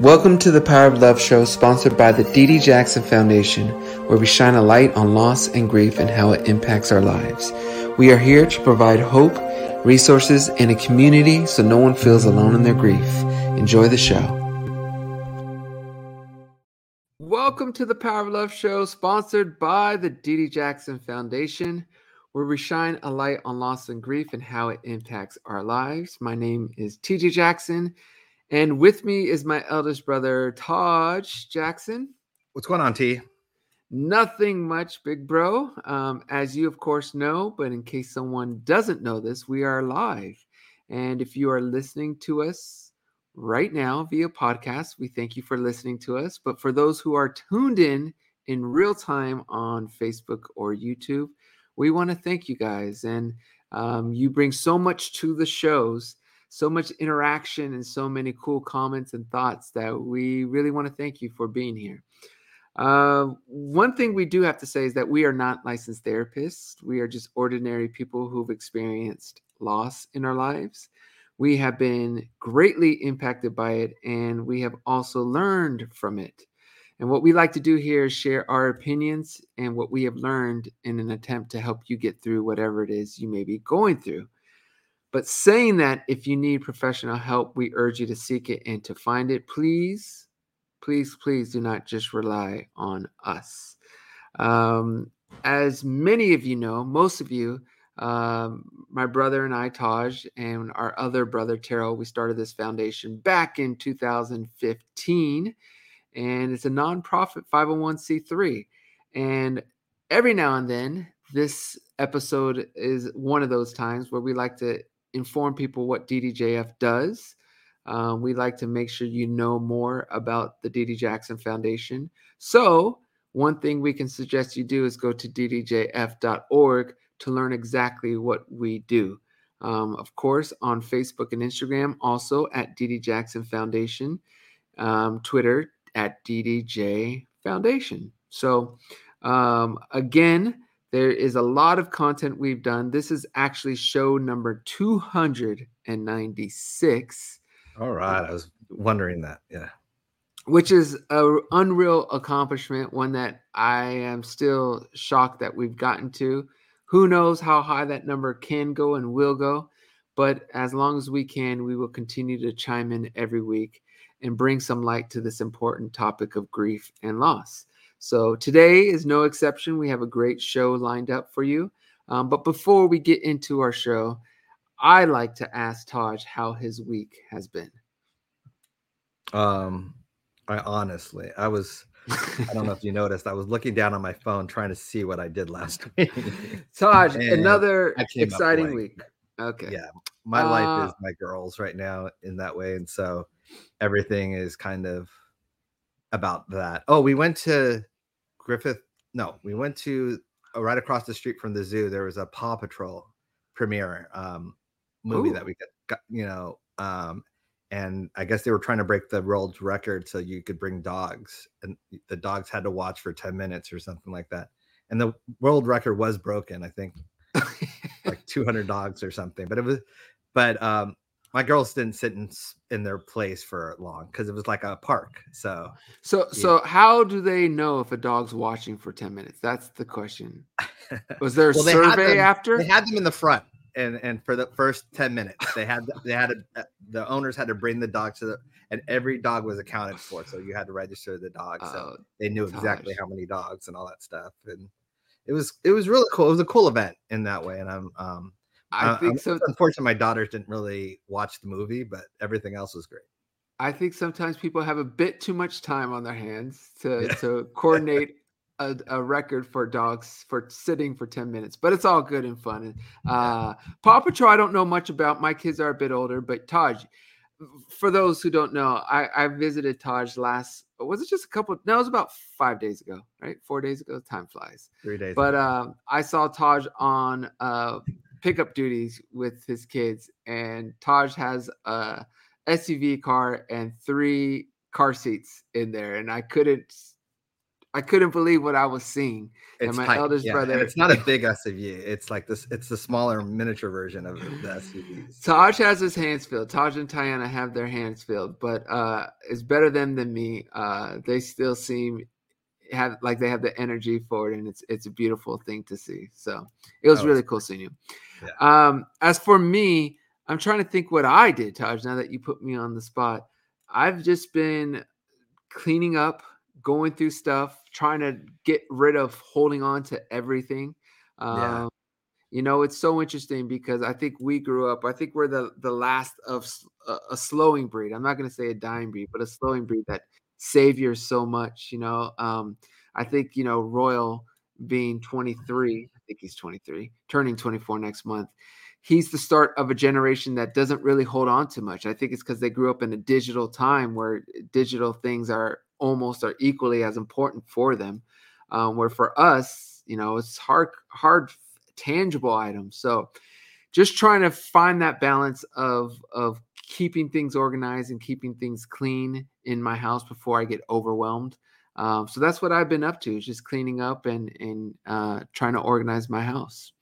Welcome to the Power of Love show, sponsored by the D.D. Jackson Foundation, where we shine a light on loss and grief and how it impacts our lives. We are here to provide hope, resources, and a community so no one feels alone in their grief. Enjoy the show. Welcome to the Power of Love show, sponsored by the D.D. Jackson Foundation, where we shine a light on loss and grief and how it impacts our lives. My name is T.J. Jackson. And with me is my eldest brother, Taj Jackson. What's going on, T? Nothing much, big bro. As you, of course, know, but in case someone doesn't know this, we are live. And if you are listening to us right now via podcast, we thank you for listening to us. But for those who are tuned in real time on Facebook or YouTube, we want to thank you guys. And you bring so much to the shows, so much interaction and so many cool comments and thoughts that we really want to thank you for being here. One thing we do have to say is that we are not licensed therapists. We are just ordinary people who've experienced loss in our lives. We have been greatly impacted by it, and we have also learned from it. And what we like to do here is share our opinions and what we have learned in an attempt to help you get through whatever it is you may be going through. But saying that, if you need professional help, we urge you to seek it and to find it. Please, please, please do not just rely on us. As many of you know, most of you, my brother and I, Taj, and our other brother, Terrell, we started this foundation back in 2015. And it's a nonprofit 501c3. And every now and then, this episode is one of those times where we like to inform people what DDJF does. We like to make sure you know more about the D.D. Jackson Foundation. So one thing we can suggest you do is go to ddjf.org to learn exactly what we do. Of course, on Facebook and Instagram, also at D.D. Jackson Foundation, Twitter at DDJ Foundation. So again, there is a lot of content we've done. This is actually show number 296. All right. I was wondering that. Yeah. Which is an unreal accomplishment, one that I am still shocked that we've gotten to. Who knows how high that number can go and will go. But as long as we can, we will continue to chime in every week and bring some light to this important topic of grief and loss. So today is no exception. We have a great show lined up for you. But before we get into our show, I like to ask Taj how his week has been. I don't know if you noticed, I was looking down on my phone trying to see what I did last week. Taj, another exciting week. Okay. Yeah. My life is my girls right now in that way. And so everything is kind of about that. Oh, we went to right across the street from the zoo. There was a Paw Patrol premiere movie that we got, and I guess they were trying to break the world's record so you could bring dogs, and the dogs had to watch for 10 minutes or something like that. And the world record was broken, I think, like 200 dogs or something. But my girls didn't sit in their place for long because it was like a park. So how do they know if a dog's watching for 10 minutes? That's the question. Was there a survey after? They had them in the front, and for the first 10 minutes, the owners had to bring the dog and every dog was accounted for. So you had to register the dog. So they knew exactly how many dogs and all that stuff. And it was really cool. It was a cool event in that way. And I think so. Unfortunately, my daughters didn't really watch the movie, but everything else was great. I think sometimes people have a bit too much time on their hands to coordinate a record for dogs for sitting for 10 minutes, but it's all good and fun. Paw Patrol, I don't know much about. My kids are a bit older, but Taj, for those who don't know, I visited Taj it was about 5 days ago, right? 4 days ago. Time flies. 3 days. But I saw Taj on pickup duties with his kids, and Taj has a SUV car and 3 car seats in there, and I couldn't I couldn't believe what I was seeing. It's and my tiny, eldest brother. and it's not a big SUV. It's like this. It's the smaller miniature version of the SUVs. Taj has his hands filled. Taj and Tiana have their hands filled, but it's better them than me. They still seem have like they have the energy for it, and it's a beautiful thing to see. So it was really cool seeing you. Yeah. As for me, I'm trying to think what I did, Taj. Now that you put me on the spot, I've just been cleaning up, going through stuff, trying to get rid of holding on to everything. Yeah. It's so interesting because I think we grew up. I think we're the last of a slowing breed. I'm not going to say a dying breed, but a slowing breed that saviors so much. I think Royal being 23. I think he's 23, turning 24 next month. He's the start of a generation that doesn't really hold on to much. I think it's because they grew up in a digital time where digital things are equally as important for them. Where for us, it's hard tangible items. So just trying to find that balance of keeping things organized and keeping things clean in my house before I get overwhelmed. So that's what I've been up to, is just cleaning up and trying to organize my house.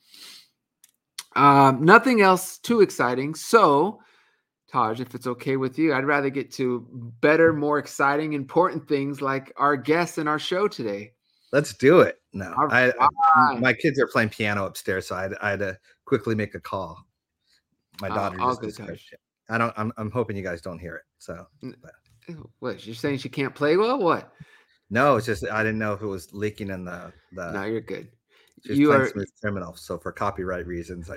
Nothing else too exciting. So, Taj, if it's okay with you, I'd rather get to better, more exciting, important things like our guests in our show today. Let's do it. No, my kids are playing piano upstairs, so I had to quickly make a call. My daughter just described it. I'm hoping you guys don't hear it. So, what, you're saying she can't play well? What? No, it's just I didn't know if it was leaking in the. No, you're good. You are Smooth Criminal, so for copyright reasons,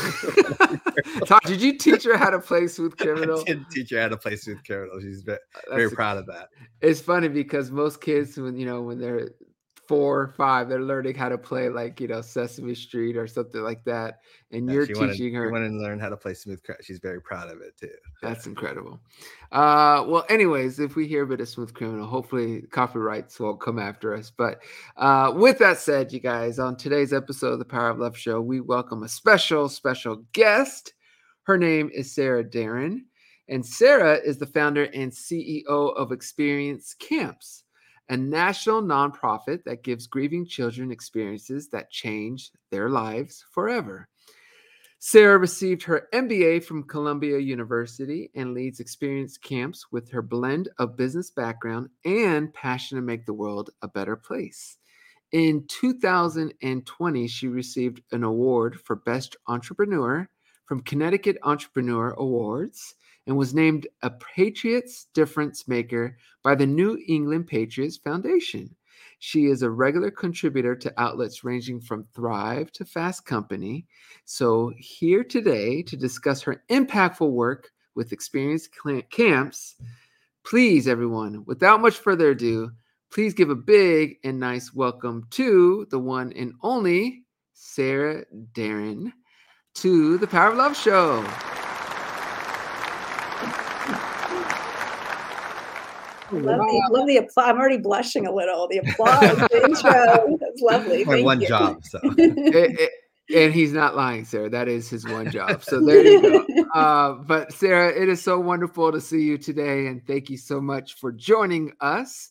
Todd, did you teach her how to play Smooth Criminal? I did teach her how to play Smooth Criminal. She's very proud of that. It's funny because most kids, when they're 4 or 5, they're learning how to play like Sesame Street or something like that, and you're teaching her. She wanted to learn how to play Smooth Criminal. She's very proud of it too. That's incredible. Well, anyways, if we hear a bit of Smooth Criminal, hopefully copyrights won't come after us. But with that said, you guys, on today's episode of the Power of Love Show, we welcome a special guest. Her name is Sarah Darren, and Sarah is the founder and CEO of Experience Camps, a national nonprofit that gives grieving children experiences that change their lives forever. Sarah received her MBA from Columbia University and leads Experience Camps with her blend of business background and passion to make the world a better place. In 2020, she received an award for Best Entrepreneur from Connecticut Entrepreneur Awards and was named a Patriots Difference Maker by the New England Patriots Foundation. She is a regular contributor to outlets ranging from Thrive to Fast Company. So here today to discuss her impactful work with Experience Camps, please, everyone, without much further ado, please give a big and nice welcome to the one and only Sarah Darren to the Power of Love Show. Love the applause. I'm already blushing a little. The applause, the intro. That's lovely. My one job. So. And he's not lying, Sarah. That is his one job. So there you go. But Sarah, it is so wonderful to see you today. And thank you so much for joining us.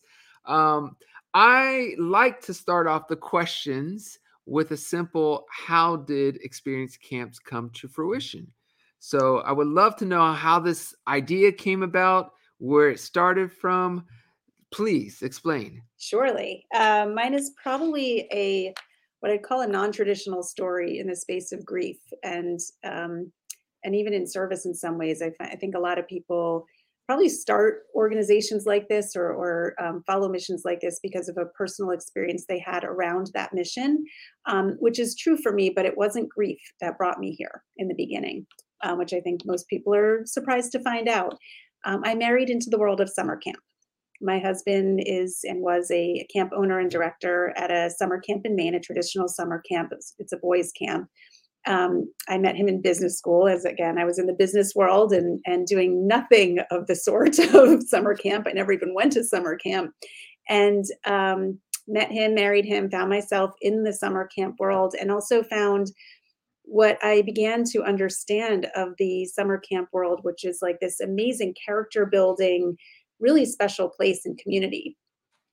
I like to start off the questions with a simple, how did Experience Camps come to fruition? So I would love to know how this idea came about, where it started from. Please explain. Surely. Mine is probably what I'd call a non-traditional story in the space of grief and even in service in some ways. I think a lot of people probably start organizations like this or follow missions like this because of a personal experience they had around that mission, which is true for me, but it wasn't grief that brought me here in the beginning, which I think most people are surprised to find out. I married into the world of summer camp. My husband is and was a camp owner and director at a summer camp in Maine, a traditional summer camp. It's a boys' camp. I met him in business school as, again, I was in the business world and doing nothing of the sort of summer camp. I never even went to summer camp. And met him, married him, found myself in the summer camp world, and also found what I began to understand of the summer camp world, which is like this amazing character building, really special place and community.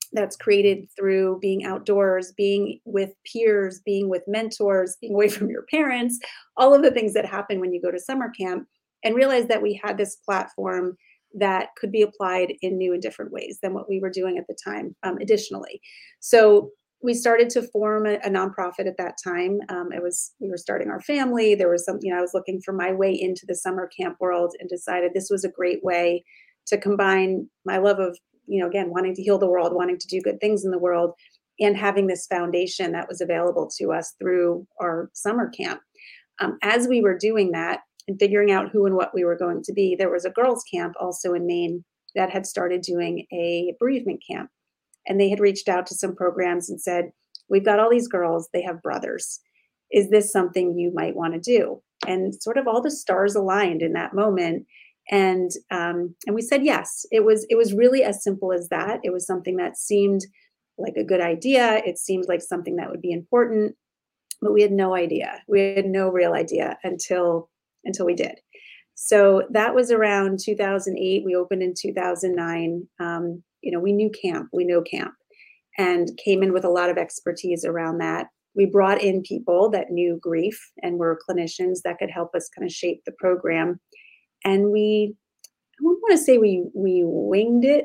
that's created through being outdoors, being with peers, being with mentors, being away from your parents, all of the things that happen when you go to summer camp, and realized that we had this platform that could be applied in new and different ways than what we were doing at the time, additionally. So we started to form a nonprofit at that time. We were starting our family. There was something, I was looking for my way into the summer camp world and decided this was a great way to combine my love of, again, wanting to heal the world, wanting to do good things in the world, and having this foundation that was available to us through our summer camp. As we were doing that and figuring out who and what we were going to be, there was a girls' camp also in Maine that had started doing a bereavement camp. And they had reached out to some programs and said, we've got all these girls, they have brothers. Is this something you might want to do? And sort of all the stars aligned in that moment. And we said yes. It was really as simple as that. It was something that seemed like a good idea. It seemed like something that would be important, but we had no idea. We had no real idea until we did. So that was around 2008. We opened in 2009. We knew camp. We know camp, and came in with a lot of expertise around that. We brought in people that knew grief and were clinicians that could help us kind of shape the program. And I don't want to say we winged it,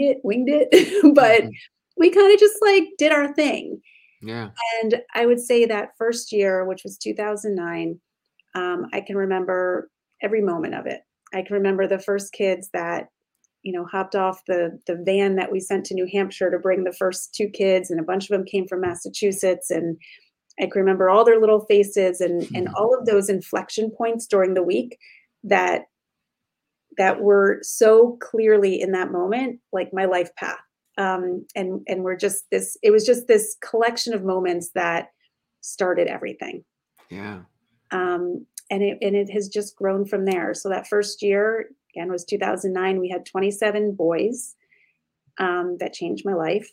but we kind of just like did our thing. Yeah. And I would say that first year, which was 2009, I can remember every moment of it. I can remember the first kids that, hopped off the van that we sent to New Hampshire to bring the first 2 kids, and a bunch of them came from Massachusetts. And I can remember all their little faces and all of those inflection points during the week that were so clearly in that moment, like my life path. And we're just it was just this collection of moments that started everything. Yeah. And it has just grown from there. So that first year, again, was 2009. We had 27 boys that changed my life.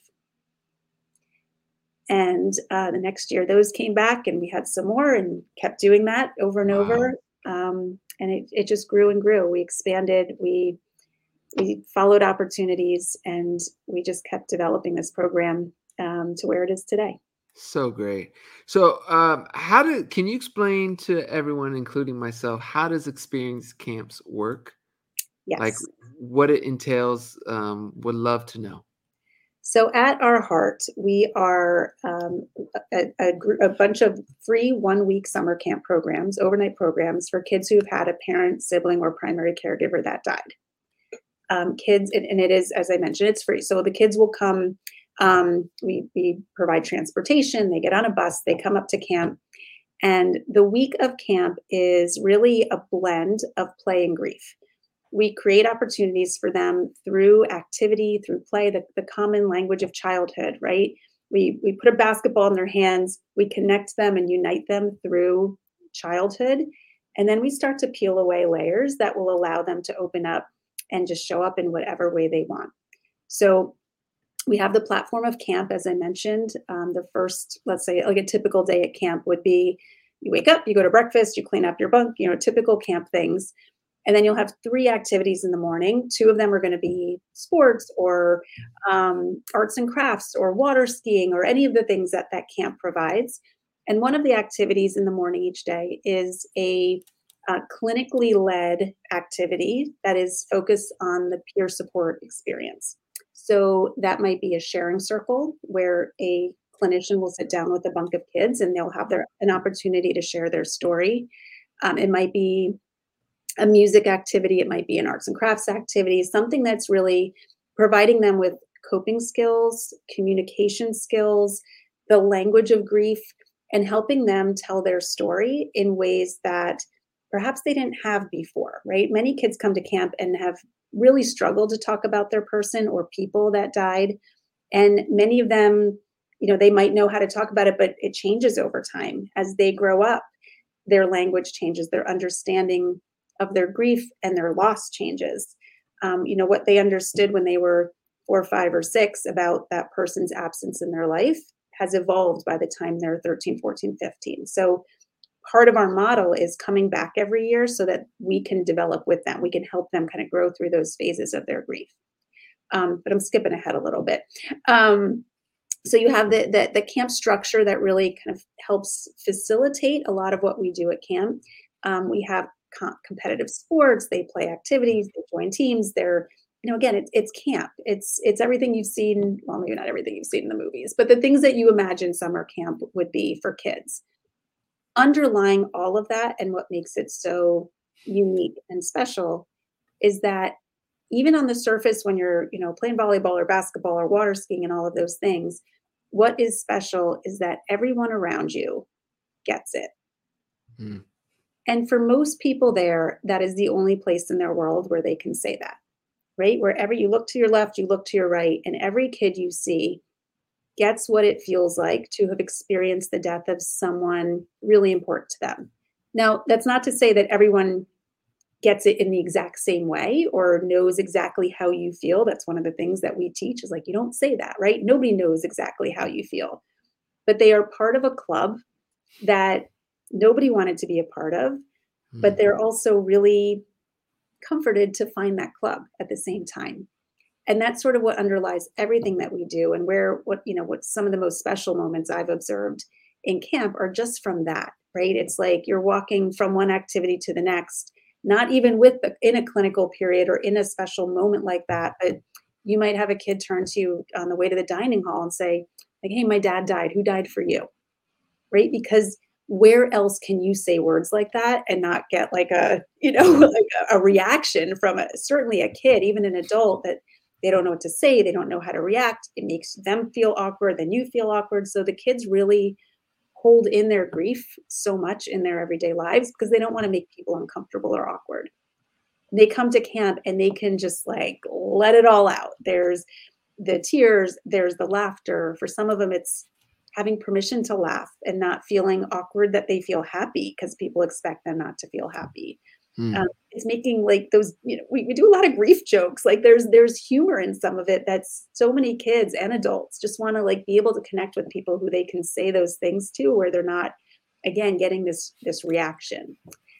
And the next year, those came back, and we had some more and kept doing that over and over. And it just grew and grew. We expanded. We followed opportunities, and we just kept developing this program to where it is today. So great. So can you explain to everyone, including myself, how does Experience Camps work? Yes. Like what it entails, would love to know. So at our heart, we are a bunch of free 1-week summer camp programs, overnight programs for kids who've had a parent, sibling, or primary caregiver that died. Kids, and it is, as I mentioned, it's free. So the kids will come. We provide transportation. They get on a bus. They come up to camp. And the week of camp is really a blend of play and grief. We create opportunities for them through activity, through play, the common language of childhood, right? We put a basketball in their hands, we connect them and unite them through childhood. And then we start to peel away layers that will allow them to open up and just show up in whatever way they want. So we have the platform of camp, as I mentioned. The first, let's say, like a typical day at camp would be you wake up, you go to breakfast, you clean up your bunk, typical camp things. And then you'll have 3 activities in the morning. 2 of them are going to be sports or arts and crafts or water skiing or any of the things that camp provides. And one of the activities in the morning each day is a clinically led activity that is focused on the peer support experience. So that might be a sharing circle where a clinician will sit down with a bunch of kids and they'll have an opportunity to share their story. It might be a music activity. It might be an arts and crafts activity, something that's really providing them with coping skills, communication skills, the language of grief, and helping them tell their story in ways that perhaps they didn't have before, right? Many kids come to camp and have really struggled to talk about their person or people that died. And many of them, they might know how to talk about it, but it changes over time. As they grow up, their language changes, their understanding of their grief and their loss changes. What they understood when they were 4, 5, or 6 about that person's absence in their life has evolved by the time they're 13, 14, 15. So part of our model is coming back every year so that we can develop with them. We can help them kind of grow through those phases of their grief. but I'm skipping ahead a little bit. So you have the camp structure that really kind of helps facilitate a lot of what we do at camp. We have competitive sports. They play activities. They join teams. They're, again, it's camp. It's everything you've seen. Well, maybe not everything you've seen in the movies, but the things that you imagine summer camp would be for kids. Underlying all of that, and what makes it so unique and special, is that even on the surface, when you're, playing volleyball or basketball or water skiing and all of those things, what is special is that everyone around you gets it. Mm. And for most people there, that is the only place in their world where they can say that, right? Wherever you look to your left, you look to your right, and every kid you see gets what it feels like to have experienced the death of someone really important to them. Now, that's not to say that everyone gets it in the exact same way or knows exactly how you feel. That's one of the things that we teach, is like, you don't say that, right? Nobody knows exactly how you feel, but they are part of a club that nobody wanted to be a part of, but they're also really comforted to find that club at the same time. And that's sort of what underlies everything that we do, and what some of the most special moments I've observed in camp are just from that, right? It's like you're walking from one activity to the next, not even in a clinical period or in a special moment like that, but you might have a kid turn to you on the way to the dining hall and say, like, hey, my dad died. Who died for you? Right? Because where else can you say words like that and not get like a reaction from certainly a kid, even an adult, that they don't know what to say. They don't know how to react. It makes them feel awkward. Then you feel awkward. So the kids really hold in their grief so much in their everyday lives because they don't want to make people uncomfortable or awkward. They come to camp and they can just like let it all out. There's the tears, there's the laughter. For some of them, it's having permission to laugh and not feeling awkward that they feel happy because people expect them not to feel happy. It's making like those, we do a lot of grief jokes. Like there's humor in some of it that's so many kids and adults just want to like be able to connect with people who they can say those things to, where they're not, again, getting this reaction.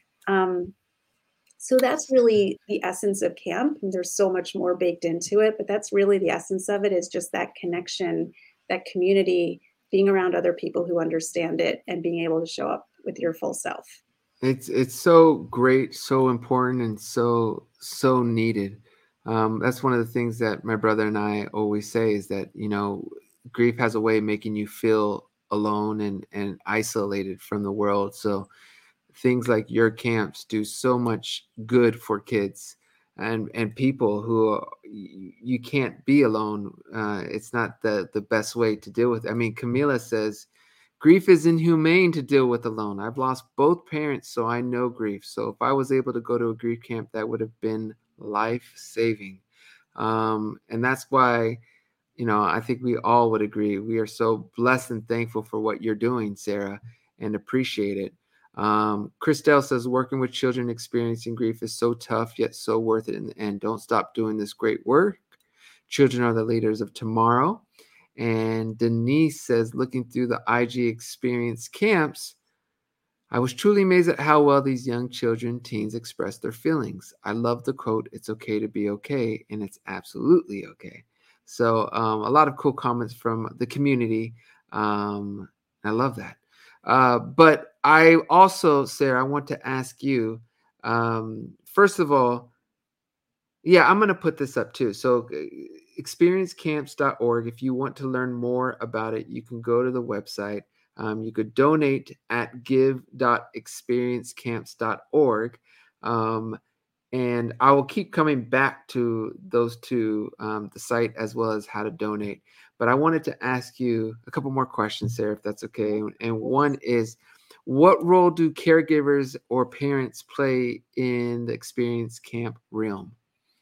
So that's really the essence of camp. And there's so much more baked into it, but that's really the essence of it, is just that connection, that community, being around other people who understand it and being able to show up with your full self. It's so great, so important, and so needed. That's one of the things that my brother and I always say, is that, grief has a way of making you feel alone and isolated from the world. So things like your camps do so much good for kids and people who you can't be alone. It's not the best way to deal with it. I mean, Camila says, grief is inhumane to deal with alone. I've lost both parents, so I know grief. So if I was able to go to a grief camp, that would have been life-saving. And that's why, I think we all would agree. We are so blessed and thankful for what you're doing, Sarah, and appreciate it. Christelle says, working with children experiencing grief is so tough, yet so worth it in the end. Don't stop doing this great work. Children are the leaders of tomorrow. And Denise says, looking through the IG experience camps, I was truly amazed at how well these young children, teens express their feelings. I love the quote, it's okay to be okay, and it's absolutely okay. So a lot of cool comments from the community. I love that. But I also, Sarah, I want to ask you, first of all, yeah, I'm going to put this up too. So experiencecamps.org. If you want to learn more about it, you can go to the website. You could donate at give.experiencecamps.org. And I will keep coming back to those two, the site as well as how to donate. But I wanted to ask you a couple more questions, Sarah, if that's okay. And one is, what role do caregivers or parents play in the experience camp realm?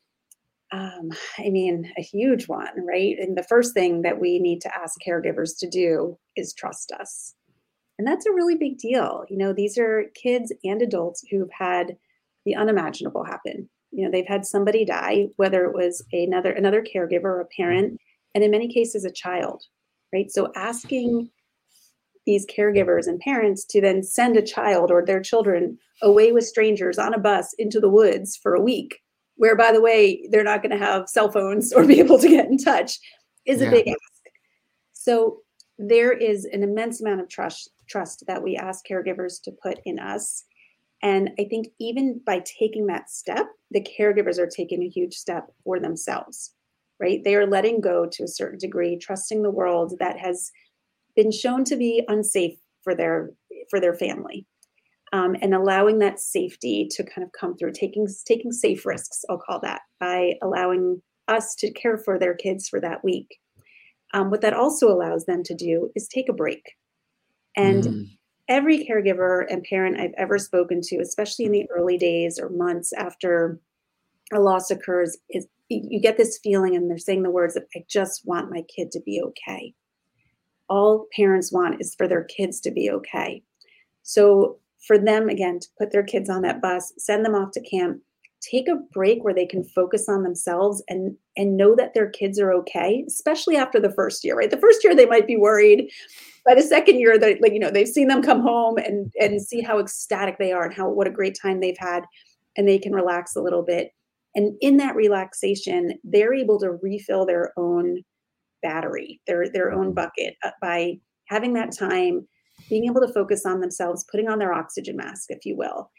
I mean, a huge one, right? And the first thing that we need to ask caregivers to do is trust us. And that's a really big deal. These are kids and adults who've had the unimaginable happen. They've had somebody die, whether it was another caregiver or a parent, and in many cases a child, right? So asking these caregivers and parents to then send a child or their children away with strangers on a bus into the woods for a week, where, by the way, they're not going to have cell phones or be able to get in touch, is a big ask. So there is an immense amount of trust that we ask caregivers to put in us. And I think even by taking that step, the caregivers are taking a huge step for themselves, right? They are letting go to a certain degree, trusting the world that has been shown to be unsafe for their family, and allowing that safety to kind of come through, taking safe risks, I'll call that, by allowing us to care for their kids for that week. What that also allows them to do is take a break. And every caregiver and parent I've ever spoken to, especially in the early days or months after a loss occurs, is you get this feeling, and they're saying the words that I just want my kid to be okay. All parents want is for their kids to be okay. So for them, again, to put their kids on that bus, send them off to camp, take a break where they can focus on themselves and know that their kids are okay, especially after the first year, right? The first year they might be worried. By the second year, that, like, they've seen them come home and see how ecstatic they are and what a great time they've had, and they can relax a little bit. And in that relaxation, they're able to refill their own battery, their own bucket, by having that time, being able to focus on themselves, putting on their oxygen mask, if you will,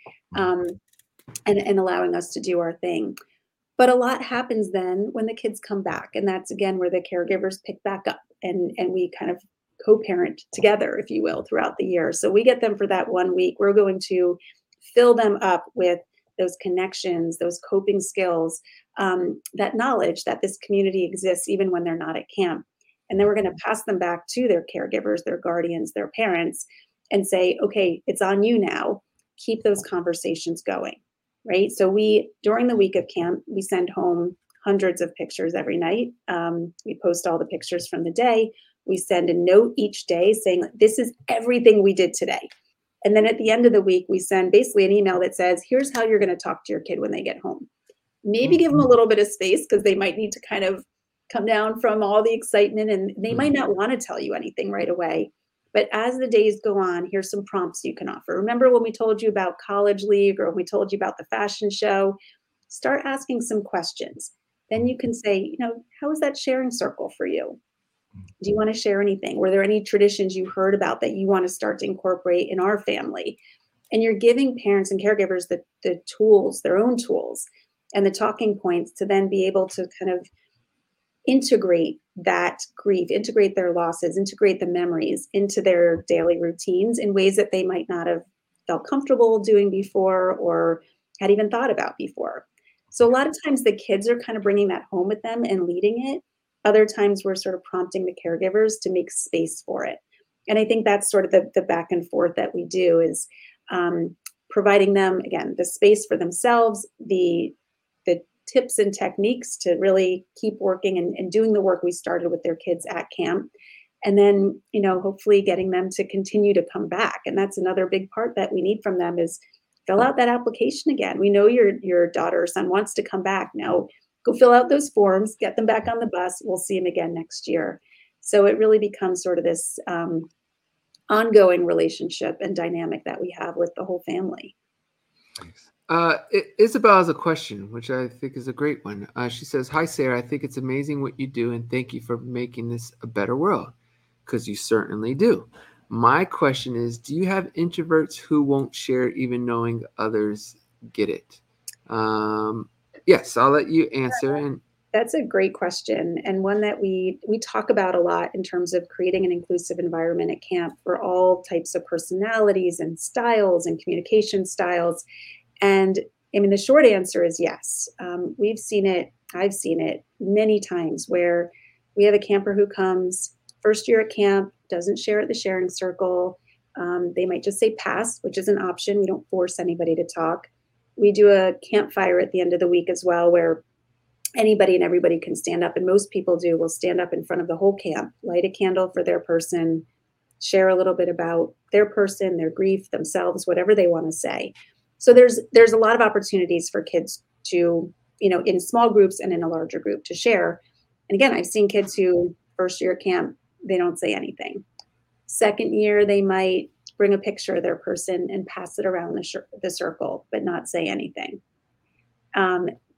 and allowing us to do our thing. But a lot happens then when the kids come back, and that's again where the caregivers pick back up, and we kind of co-parent together, if you will, throughout the year. So we get them for that 1 week. We're going to fill them up with those connections, those coping skills, that knowledge that this community exists even when they're not at camp. And then we're going to pass them back to their caregivers, their guardians, their parents, and say, okay, it's on you now. Keep those conversations going, right? So during the week of camp, we send home hundreds of pictures every night. We post all the pictures from the day. We send a note each day saying, this is everything we did today. And then at the end of the week, we send basically an email that says, here's how you're going to talk to your kid when they get home. Maybe give them a little bit of space, because they might need to kind of come down from all the excitement, and they might not want to tell you anything right away. But as the days go on, here's some prompts you can offer. Remember when we told you about college league, or when we told you about the fashion show? Start asking some questions. Then you can say, how is that sharing circle for you? Do you want to share anything? Were there any traditions you heard about that you want to start to incorporate in our family? And you're giving parents and caregivers the tools, their own tools, and the talking points to then be able to kind of integrate that grief, integrate their losses, integrate the memories into their daily routines in ways that they might not have felt comfortable doing before or had even thought about before. So a lot of times the kids are kind of bringing that home with them and leading it. Other times we're sort of prompting the caregivers to make space for it. And I think that's sort of the back and forth that we do, is providing them, again, the space for themselves, the tips and techniques to really keep working and doing the work we started with their kids at camp. And then, hopefully getting them to continue to come back. And that's another big part that we need from them, is fill out that application again. We know your daughter or son wants to come back. Now go fill out those forms, get them back on the bus. We'll see them again next year. So it really becomes sort of this ongoing relationship and dynamic that we have with the whole family. Thanks. Isabel has a question, which I think is a great one. She says, hi, Sarah. I think it's amazing what you do, and thank you for making this a better world, because you certainly do. My question is, do you have introverts who won't share even knowing others get it? Yes, I'll let you answer. And that's a great question, and one that we talk about a lot in terms of creating an inclusive environment at camp for all types of personalities and styles and communication styles. And I mean, the short answer is yes. We've seen it. I've seen it many times where we have a camper who comes first year at camp, doesn't share at the sharing circle. They might just say pass, which is an option. We don't force anybody to talk. We do a campfire at the end of the week as well, where anybody and everybody can stand up. And most people will stand up in front of the whole camp, light a candle for their person, share a little bit about their person, their grief, themselves, whatever they want to say. So there's a lot of opportunities for kids to, in small groups and in a larger group, to share. And again, I've seen kids who first year camp, they don't say anything. Second year, they might bring a picture of their person and pass it around the circle, but not say anything.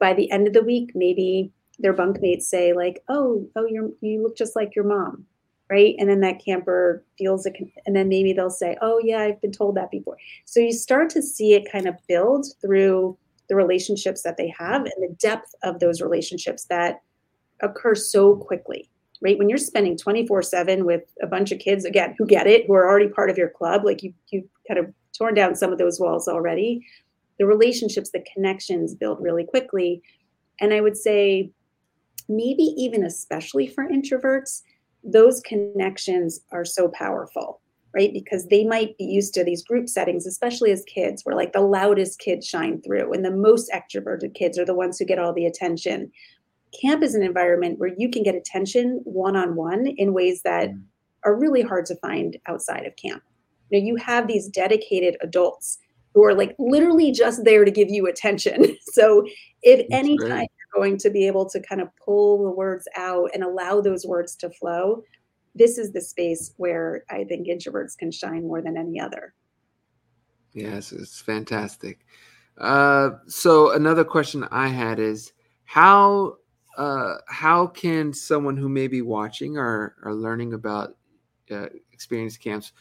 by the end of the week, maybe their bunkmates say like, oh, you look just like your mom. Right. And then that camper feels it. And then maybe they'll say, oh yeah, I've been told that before. So you start to see it kind of build through the relationships that they have and the depth of those relationships that occur so quickly, right? When you're spending 24/7 with a bunch of kids, again, who get it, who are already part of your club, like you kind of torn down some of those walls already, the relationships, the connections build really quickly. And I would say maybe even especially for introverts, those connections are so powerful, right? Because they might be used to these group settings, especially as kids, where like the loudest kids shine through and the most extroverted kids are the ones who get all the attention. Camp is an environment where you can get attention one-on-one in ways that are really hard to find outside of camp. You know, you have these dedicated adults who are like literally just there to give you attention. So if any time you're going to be able to kind of pull the words out and allow those words to flow, this is the space where I think introverts can shine more than any other. Yes, it's fantastic. So another question I had is how can someone who may be watching or learning about experience camps,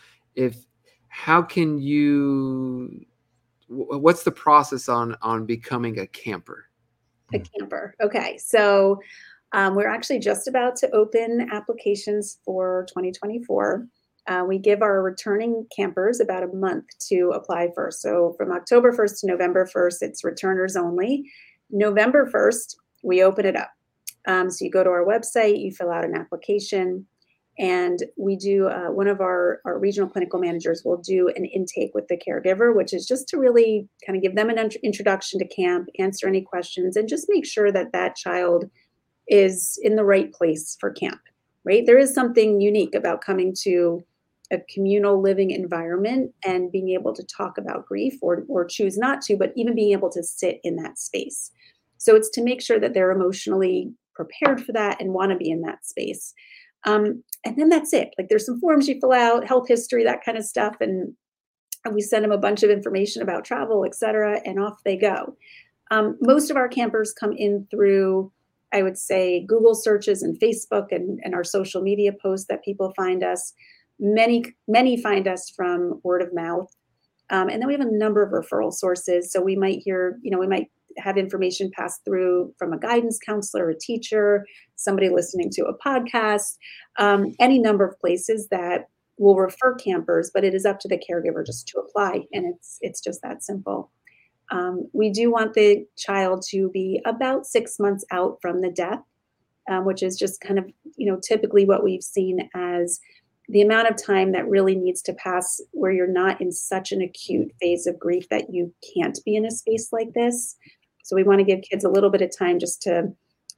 what's the process on becoming a camper? A camper. Okay. So we're actually just about to open applications for 2024. We give our returning campers about a month to apply first. So from October 1st to November 1st, it's returners only. November 1st, we open it up. So you go to our website, you fill out an application, and we do, one of our regional clinical managers will do an intake with the caregiver, which is just to really kind of give them an introduction to camp, answer any questions, and just make sure that that child is in the right place for camp, right? There is something unique about coming to a communal living environment and being able to talk about grief or choose not to, but even being able to sit in that space. So it's to make sure that they're emotionally prepared for that and want to be in that space. And then that's it. Like there's some forms you fill out, health history, that kind of stuff. And we send them a bunch of information about travel, et cetera, and off they go. Most of our campers come in through, I would say, Google searches and Facebook and our social media posts that people find us. Many find us from word of mouth. And then we have a number of referral sources. So we might hear, we might have information passed through from a guidance counselor, a teacher, somebody listening to a podcast, any number of places that will refer campers, but it is up to the caregiver just to apply. And it's just that simple. We do want the child to be about 6 months out from the death, which is just kind of, typically what we've seen as the amount of time that really needs to pass where you're not in such an acute phase of grief that you can't be in a space like this. So we want to give kids a little bit of time just to,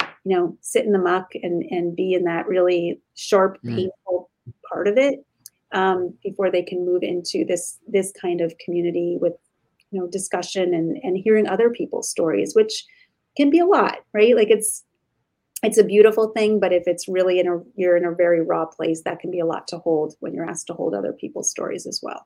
sit in the muck and be in that really sharp, painful part of it before they can move into this kind of community with, discussion and hearing other people's stories, which can be a lot, right? Like it's a beautiful thing, but if it's really you're in a very raw place, that can be a lot to hold when you're asked to hold other people's stories as well.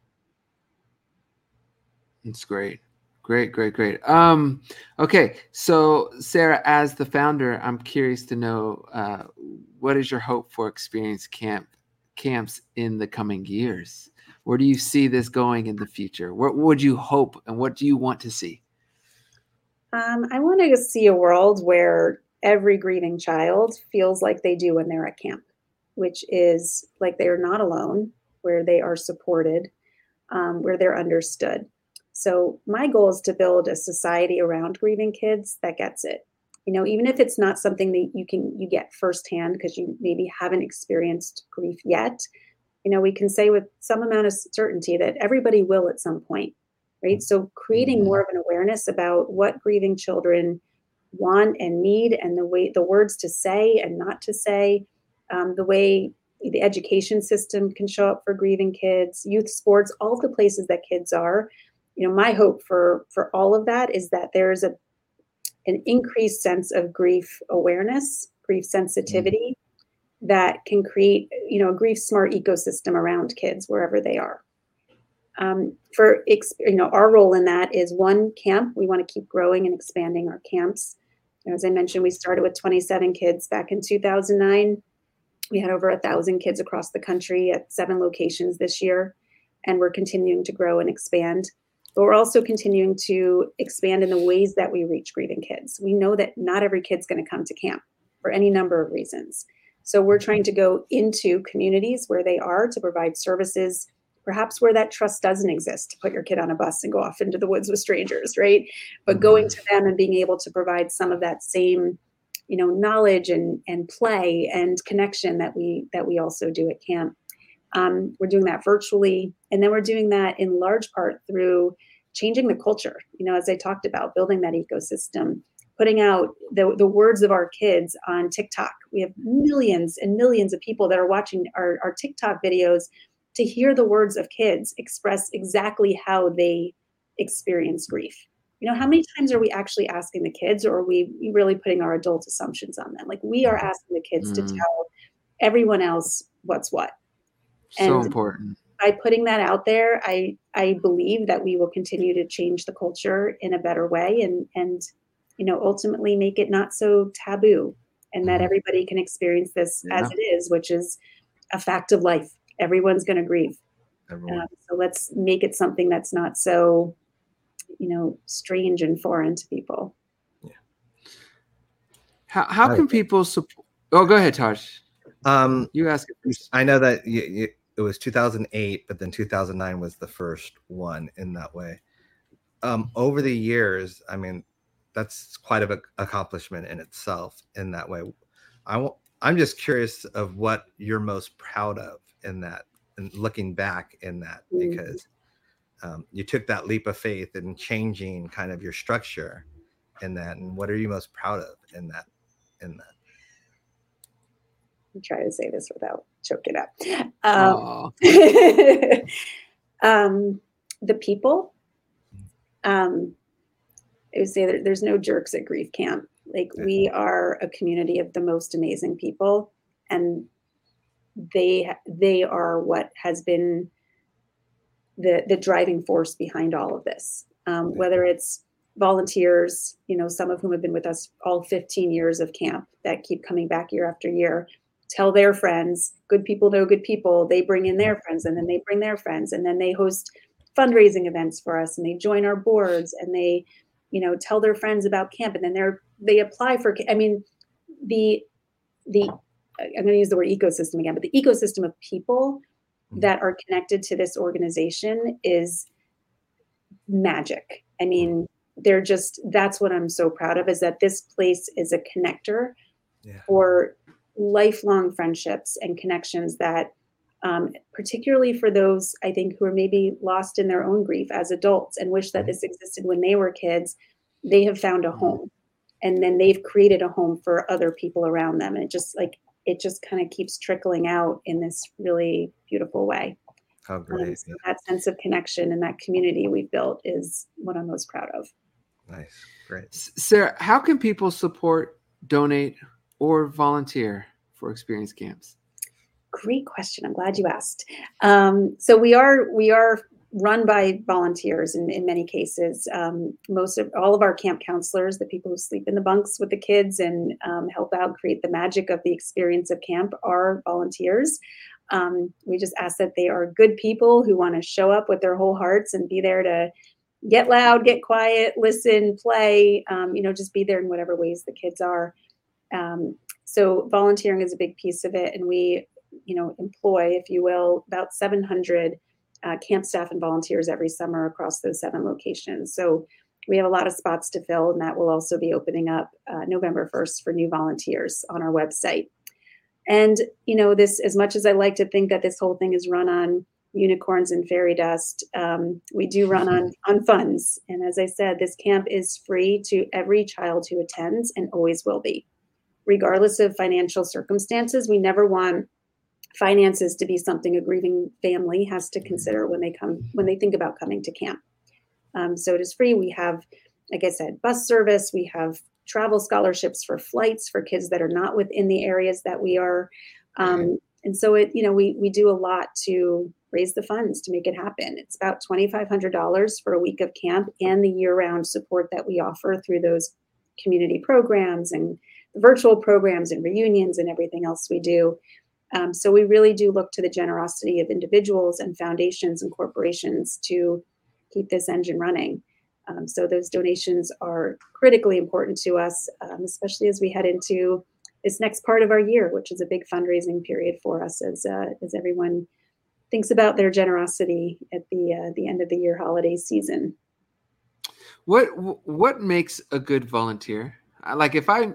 It's great. Great. Okay. So Sarah, as the founder, I'm curious to know, what is your hope for Experience camps in the coming years? Where do you see this going in the future? What would you hope and what do you want to see? I want to see a world where every grieving child feels like they do when they're at camp, which is like they are not alone, where they are supported, where they're understood. So my goal is to build a society around grieving kids that gets it. Even if it's not something that you get firsthand because you maybe haven't experienced grief yet, we can say with some amount of certainty that everybody will at some point, right? So creating more of an awareness about what grieving children want and need and the words to say and not to say, the way the education system can show up for grieving kids, youth sports, all of the places that kids are. My hope for all of that is that there's an increased sense of grief awareness, grief sensitivity that can create, a grief smart ecosystem around kids wherever they are. Our role in that is one, camp. We want to keep growing and expanding our camps. As I mentioned, we started with 27 kids back in 2009. We had over 1,000 kids across the country at 7 locations this year, and we're continuing to grow and expand. But we're also continuing to expand in the ways that we reach grieving kids. We know that not every kid's going to come to camp for any number of reasons. So we're trying to go into communities where they are to provide services, perhaps where that trust doesn't exist, to put your kid on a bus and go off into the woods with strangers, right? But going to them and being able to provide some of that same, knowledge and play and connection that we also do at camp. We're doing that virtually, and then we're doing that in large part through changing the culture. As I talked about, building that ecosystem, putting out the words of our kids on TikTok. We have millions and millions of people that are watching our TikTok videos to hear the words of kids express exactly how they experience grief. How many times are we actually asking the kids, or are we really putting our adult assumptions on them? Like, we are asking the kids to tell everyone else what's what. So important. By putting that out there, I believe that we will continue to change the culture in a better way and ultimately make it not so taboo, and that everybody can experience this as it is, which is a fact of life. Everyone's going to grieve. So let's make it something that's not so, strange and foreign to people. Yeah. How can people support? Oh, go ahead, Taj. You ask it. I know that it was 2008, but then 2009 was the first one in that way. Over the years, I mean, that's quite an accomplishment in itself in that way. I'm just curious of what you're most proud of in that, and looking back in that, because you took that leap of faith in changing kind of your structure in that. And what are you most proud of in that? I'm trying to say this without choking up. The people. I would say that there's no jerks at Grief Camp. Like, we are a community of the most amazing people, and they are what has been the driving force behind all of this. Whether it's volunteers, some of whom have been with us all 15 years of camp, that keep coming back year after year, tell their friends. Good people know good people. They bring in their friends, and then they bring their friends, and then they host fundraising events for us, and they join our boards, and they tell their friends about camp, and then they apply for. I mean, the I'm going to use the word ecosystem again, but the ecosystem of people that are connected to this organization is magic. I mean, that's what I'm so proud of, is that this place is a connector for lifelong friendships and connections that, particularly for those, I think, who are maybe lost in their own grief as adults and wish that this existed when they were kids, they have found a home, and then they've created a home for other people around them. And it just kind of keeps trickling out in this really beautiful way. How great. So that sense of connection and that community we've built is what I'm most proud of. Nice. Great. Sarah, how can people support, donate, or volunteer for experience camps? Great question. I'm glad you asked. So we are run by volunteers in many cases. All of our camp counselors, the people who sleep in the bunks with the kids and help out create the magic of the experience of camp, are volunteers. We just ask that they are good people who want to show up with their whole hearts and be there to get loud, get quiet, listen, play, just be there in whatever ways the kids are. So volunteering is a big piece of it. And we, employ, if you will, about 700 camp staff and volunteers every summer across those 7 locations. So we have a lot of spots to fill, and that will also be opening up November 1st for new volunteers on our website. And, this, as much as I like to think that this whole thing is run on unicorns and fairy dust, we do run on funds. And as I said, this camp is free to every child who attends, and always will be, regardless of financial circumstances. We never want finances to be something a grieving family has to consider when they think about coming to camp. So it is free. We have, like I said, bus service. We have travel scholarships for flights for kids that are not within the areas that we are. And so we do a lot to raise the funds to make it happen. It's about $2,500 for a week of camp and the year-round support that we offer through those community programs and virtual programs and reunions and everything else we do. So we really do look to the generosity of individuals and foundations and corporations to keep this engine running. So those donations are critically important to us, especially as we head into this next part of our year, which is a big fundraising period for us as everyone thinks about their generosity at the end of the year holiday season. What makes a good volunteer? Like if I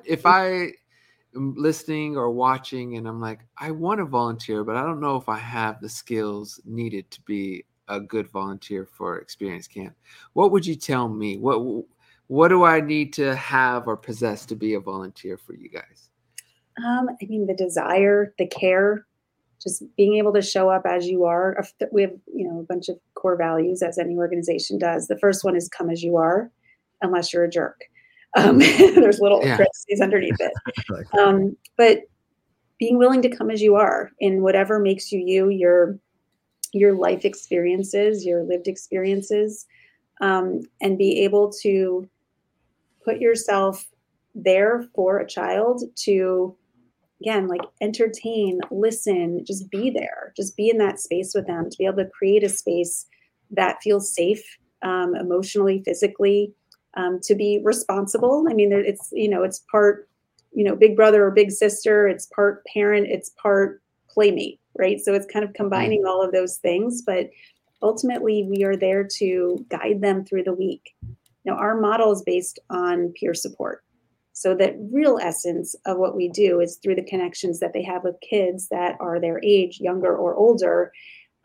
am listening or watching and I'm like, I want to volunteer, but I don't know if I have the skills needed to be a good volunteer for Experience Camp. What would you tell me? What do I need to have or possess to be a volunteer for you guys? I mean, the desire, the care, just being able to show up as you are. We have, a bunch of core values, as any organization does. The first one is come as you are, unless you're a jerk. There's little parentheses underneath it. But being willing to come as you are in whatever makes you, your life experiences, your lived experiences, and be able to put yourself there for a child to, again, like entertain, listen, just be there, just be in that space with them, to be able to create a space that feels safe, emotionally, physically, to be responsible. I mean, it's part, big brother or big sister, it's part parent, it's part playmate, right? So it's kind of combining all of those things, but ultimately we are there to guide them through the week. Now, our model is based on peer support. So that real essence of what we do is through the connections that they have with kids that are their age, younger or older.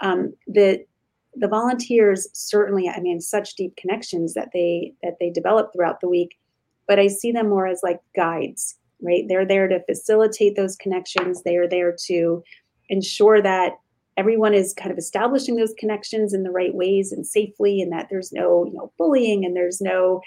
The volunteers certainly, I mean, such deep connections that they develop throughout the week, but I see them more as like guides, right? They're there to facilitate those connections. They are there to ensure that everyone is kind of establishing those connections in the right ways and safely, and that there's no bullying and there's no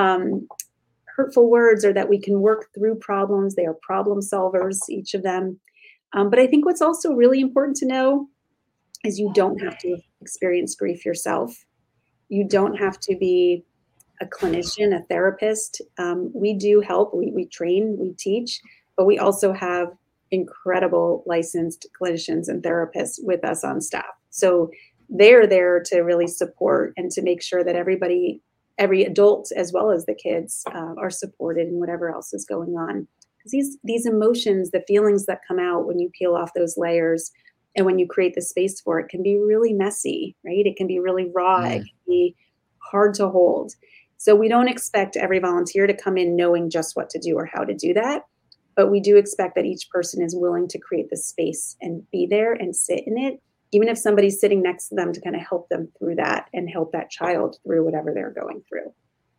hurtful words, or that we can work through problems. They are problem solvers, each of them. But I think what's also really important to know is you don't have to experience grief yourself. You don't have to be a clinician, a therapist. We do help, we train, we teach, but we also have incredible licensed clinicians and therapists with us on staff. So they're there to really support and to make sure that every adult, as well as the kids, are supported in whatever else is going on. Because these emotions, the feelings that come out when you peel off those layers and when you create the space for it, can be really messy, right? It can be really raw. It can be hard to hold. So we don't expect every volunteer to come in knowing just what to do or how to do that. But we do expect that each person is willing to create the space and be there and sit in it, even if somebody's sitting next to them, to kind of help them through that and help that child through whatever they're going through.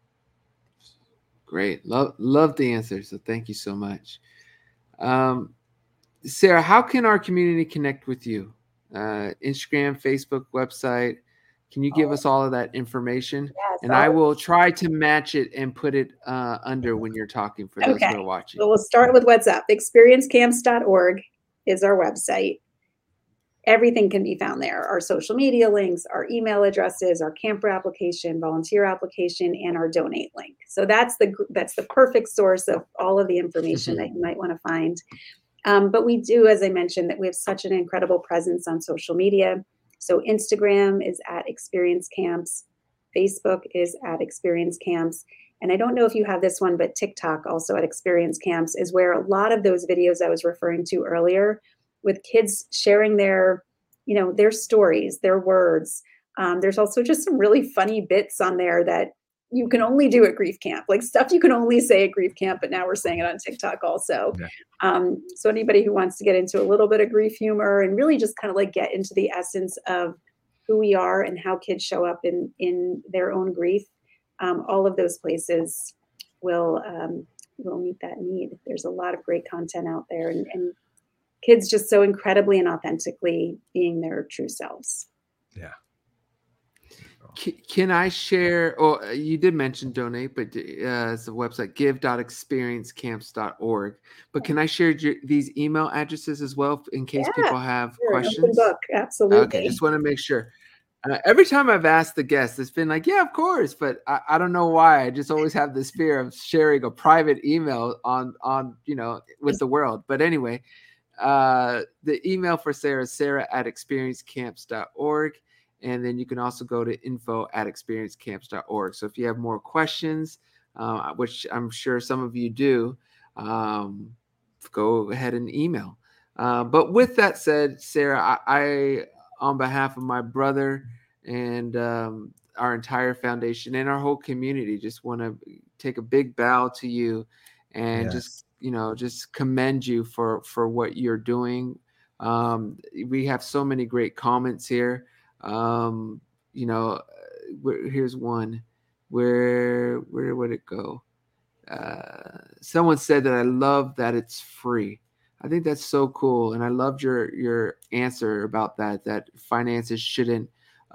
Great. Love the answer. So thank you so much. Sarah, how can our community connect with you? Instagram, Facebook, website. Can you give us all of that information? Yes, and I will try to match it and put it under when you're talking for those who are watching. So we'll start with what's up. Experiencecamps.org is our website. Everything can be found there. Our social media links, our email addresses, our camper application, volunteer application, and our donate link. So that's the perfect source of all of the information that you might want to find. But we do, as I mentioned, that we have such an incredible presence on social media. So Instagram is at Experience Camps. Facebook is at Experience Camps. And I don't know if you have this one, but TikTok, also at Experience Camps, is where a lot of those videos I was referring to earlier, with kids sharing their stories, their words. There's also just some really funny bits on there that you can only do at grief camp, like stuff you can only say at grief camp, but now we're saying it on TikTok also. Yeah. So anybody who wants to get into a little bit of grief humor and really just kind of like get into the essence of who we are and how kids show up in their own grief, all of those places will meet that need. There's a lot of great content out there, and kids just so incredibly and authentically being their true selves. Yeah. Can I share, you did mention donate, but it's the website give.experiencecamps.org. But can I share these email addresses as well in case people have questions? Open book, absolutely. Okay, just want to make sure. Every time I've asked the guests, it's been like, yeah, of course. But I don't know why. I just always have this fear of sharing a private email on with the world. But anyway, the email for Sarah is sarah@experiencecamps.org. And then you can also go to info@experiencecamps.org. So if you have more questions, which I'm sure some of you do, go ahead and email. But with that said, Sarah, I on behalf of my brother and our entire foundation and our whole community, just want to take a big bow to you and just commend you for what you're doing. We have so many great comments here. Here's one. Where would it go? Someone said that I love that it's free. I think that's so cool, and I loved your answer about that finances shouldn't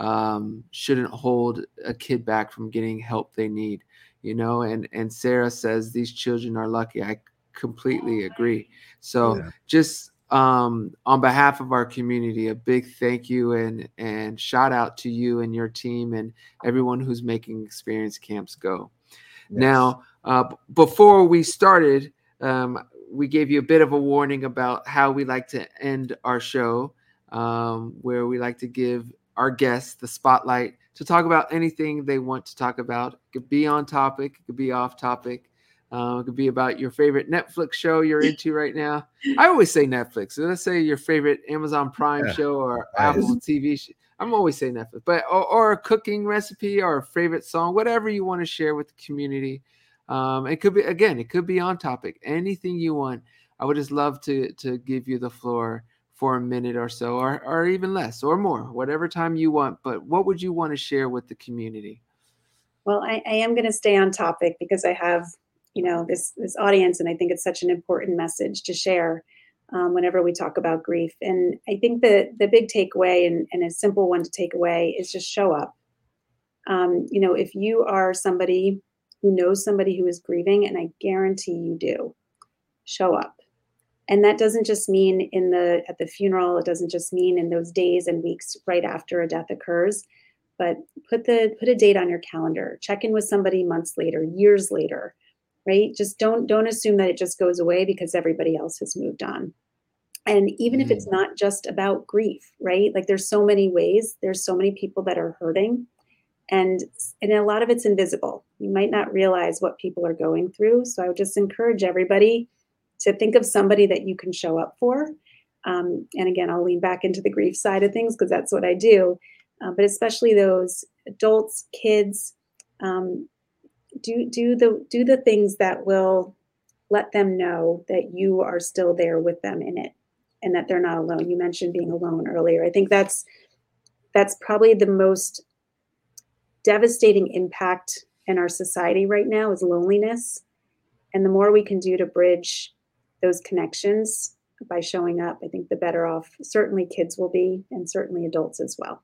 hold a kid back from getting help they need. And Sarah says these children are lucky. I completely agree. So just on behalf of our community, a big thank you and shout out to you and your team and everyone who's making Experience Camps go. Yes. Now, before we started, we gave you a bit of a warning about how we like to end our show, where we like to give our guests the spotlight to talk about anything they want to talk about. It could be on topic, it could be off topic. It could be about your favorite Netflix show you're into right now. I always say Netflix. So let's say your favorite Amazon Prime show or Apple TV show. I'm always saying Netflix, but or a cooking recipe or a favorite song, whatever you want to share with the community. It could be on topic. Anything you want. I would just love to give you the floor for a minute or so, or even less or more, whatever time you want. But what would you want to share with the community? Well, I am going to stay on topic because I have this audience, and I think it's such an important message to share whenever we talk about grief. And I think the big takeaway and a simple one to take away is just show up. If you are somebody who knows somebody who is grieving, and I guarantee you do, show up. And that doesn't just mean at the funeral. It doesn't just mean in those days and weeks right after a death occurs, but put a date on your calendar. Check in with somebody months later, years later. Right? Just don't assume that it just goes away because everybody else has moved on. And even if it's not just about grief, right? Like there's so many ways, there's so many people that are hurting, and a lot of it's invisible. You might not realize what people are going through. So I would just encourage everybody to think of somebody that you can show up for. And again, I'll lean back into the grief side of things because that's what I do. But especially those adults, kids, do the things that will let them know that you are still there with them in it and that they're not alone. You mentioned being alone earlier. I think that's probably the most devastating impact in our society right now is loneliness. And the more we can do to bridge those connections by showing up, I think the better off certainly kids will be, and certainly adults as well.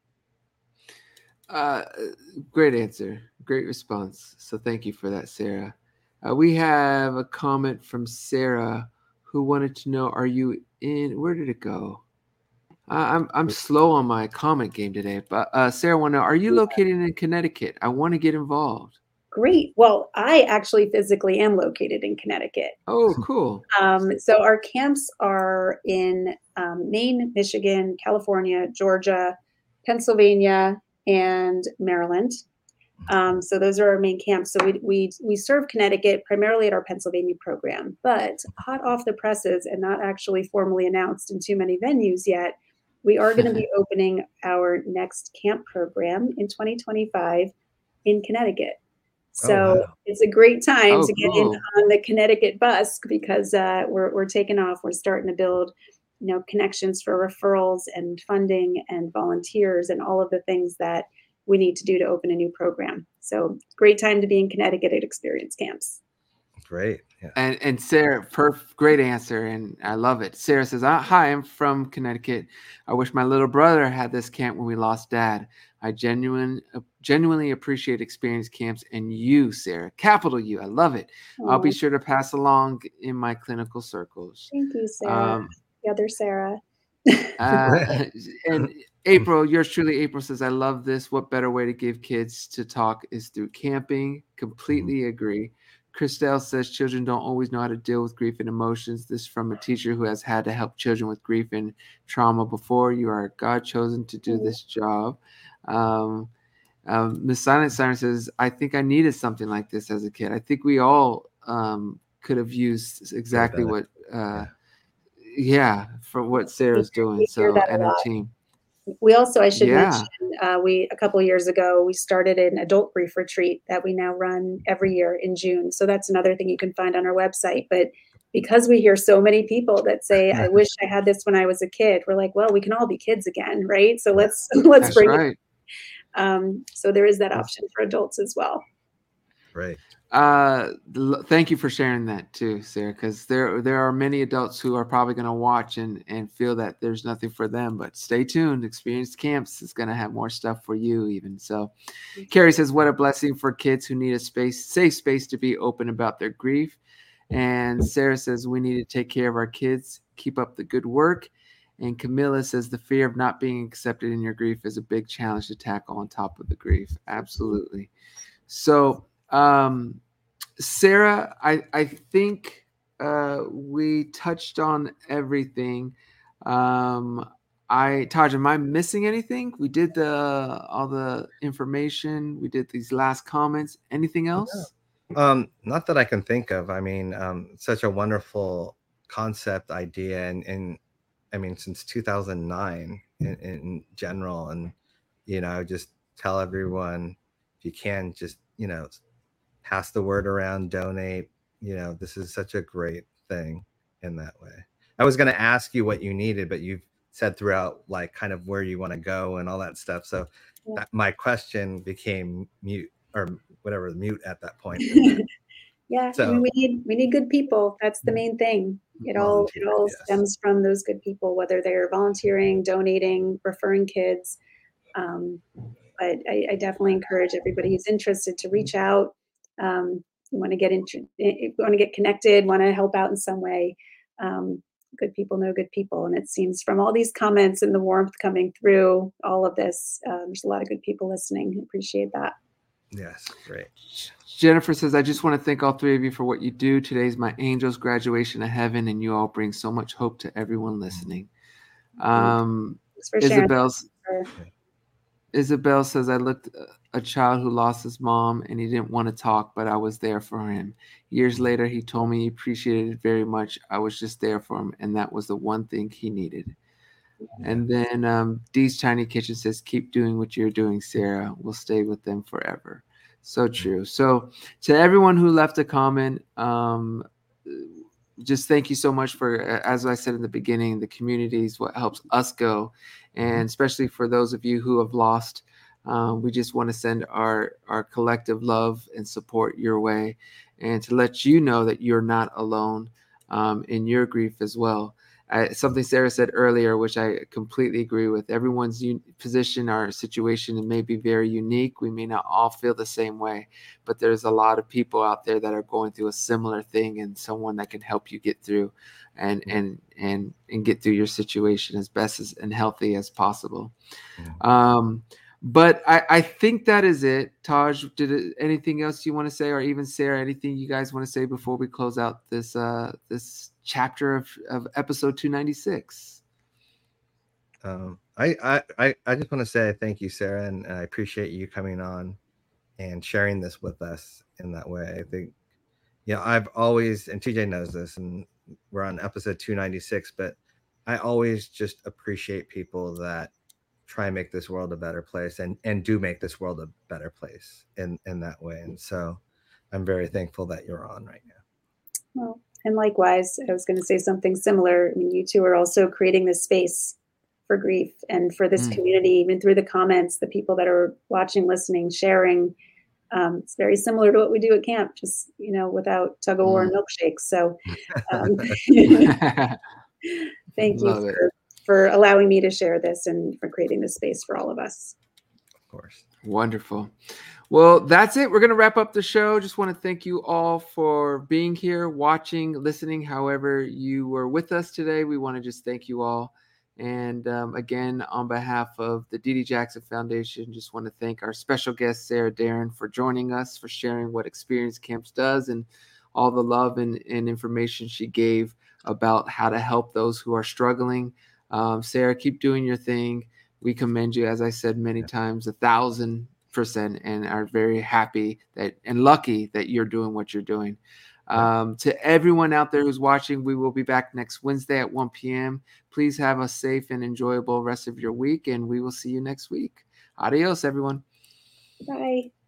Great answer. Great response. So thank you for that, Sarah. We have a comment from Sarah who wanted to know, are you in, where did it go? I'm slow on my comment game today, but Sarah wanted to know, are you located in Connecticut? I want to get involved. Great. Well, I actually physically am located in Connecticut. Oh, cool. So our camps are in Maine, Michigan, California, Georgia, Pennsylvania, and Maryland. So those are our main camps. So we serve Connecticut primarily at our Pennsylvania program, but hot off the presses and not actually formally announced in too many venues yet, we are going to be opening our next camp program in 2025 in Connecticut. So It's a great time to get in on the Connecticut bus because we're taking off. We're starting to build, connections for referrals and funding and volunteers and all of the things that we need to do to open a new program. So great time to be in Connecticut at Experience Camps. Great. Yeah. And Sarah, great answer. And I love it. Sarah says, hi, I'm from Connecticut. I wish my little brother had this camp when we lost dad. I genuinely appreciate Experience Camps and you, Sarah, capital U. I love it. I'll be sure to pass along in my clinical circles. Thank you, Sarah. The other Sarah. And April, yours truly, April says, I love this. What better way to give kids to talk is through camping. Completely agree. Christelle says children don't always know how to deal with grief and emotions. This from a teacher who has had to help children with grief and trauma before. You are God chosen to do this job. Miss Silent Siren says, I think I needed something like this as a kid. I think we all could have used exactly what for what Sarah's doing. So, and her team. We also, I should mention, a couple of years ago, we started an adult grief retreat that we now run every year in June. So that's another thing you can find on our website. But because we hear so many people that say, I wish I had this when I was a kid, we're like, well, we can all be kids again, right? So let's bring it. So there is that option for adults as well. Right. Thank you for sharing that too, Sarah, because there are many adults who are probably going to watch and feel that there's nothing for them, but stay tuned. Experienced Camps is going to have more stuff for you even. So Carrie says, what a blessing for kids who need a safe space to be open about their grief. And Sarah says, we need to take care of our kids, keep up the good work. And Camilla says, the fear of not being accepted in your grief is a big challenge to tackle on top of the grief. Absolutely. So, Sarah, I think we touched on everything. Taj, am I missing anything? We did all the information. We did these last comments. Anything else? Not that I can think of. I mean, such a wonderful concept idea, and I mean, since 2009 in general, and just tell everyone, if you can, just pass the word around, donate. This is such a great thing in that way. I was going to ask you what you needed, but you've said throughout, like, kind of where you want to go and all that stuff. So my question became mute at that point. Yeah, so, I mean, we need good people. That's the main thing. It all stems from those good people, whether they're volunteering, donating, referring kids. But I definitely encourage everybody who's interested to reach out. You want to get connected, want to help out in some way. Good people know good people, and it seems from all these comments and the warmth coming through all of this, there's a lot of good people listening. I appreciate that. Yes, great. Jennifer says, I just want to thank all three of you for what you do. Today's my angel's graduation to heaven, and you all bring so much hope to everyone listening. Isabel says, I looked a child who lost his mom and he didn't want to talk, but I was there for him. Years later, he told me he appreciated it very much. I was just there for him, and that was the one thing he needed. And then Dee's Tiny Kitchen says, keep doing what you're doing, Sarah. We'll stay with them forever. So true. So to everyone who left a comment, just thank you so much for, as I said in the beginning, the community is what helps us go. And especially for those of you who have lost, we just want to send our collective love and support your way, and to let you know that you're not alone in your grief as well. Something Sarah said earlier, which I completely agree with. Everyone's position or situation may be very unique. We may not all feel the same way, but there's a lot of people out there that are going through a similar thing, and someone that can help you get through and get through your situation as best as and healthy as possible. But I think that is it. Taj, anything else you want to say, or even Sarah, anything you guys want to say before we close out this chapter of episode 296? I just want to say thank you, Sarah, and I appreciate you coming on and sharing this with us in that way. I think, I've always, and TJ knows this, and we're on episode 296, but I always just appreciate people that try and make this world a better place and do make this world a better place in that way. And so I'm very thankful that you're on right now. Well, and likewise, I was going to say something similar. I mean, you two are also creating this space for grief and for this community, even through the comments, the people that are watching, listening, sharing. It's very similar to what we do at camp, just, without tug of war and milkshakes. So thank you for allowing me to share this and for creating this space for all of us. Of course. Wonderful. Well, that's it. We're going to wrap up the show. Just want to thank you all for being here, watching, listening, however you were with us today. We want to just thank you all And again, on behalf of the Dee Dee Jackson Foundation, just want to thank our special guest, Sarah Darren, for joining us, for sharing what Experience Camps does and all the love and information she gave about how to help those who are struggling. Sarah, keep doing your thing. We commend you, as I said many times, 1,000%, and are very happy that and lucky that you're doing what you're doing. To everyone out there who's watching, we will be back next Wednesday at 1 p.m. Please have a safe and enjoyable rest of your week, and we will see you next week. Adios, everyone. Bye.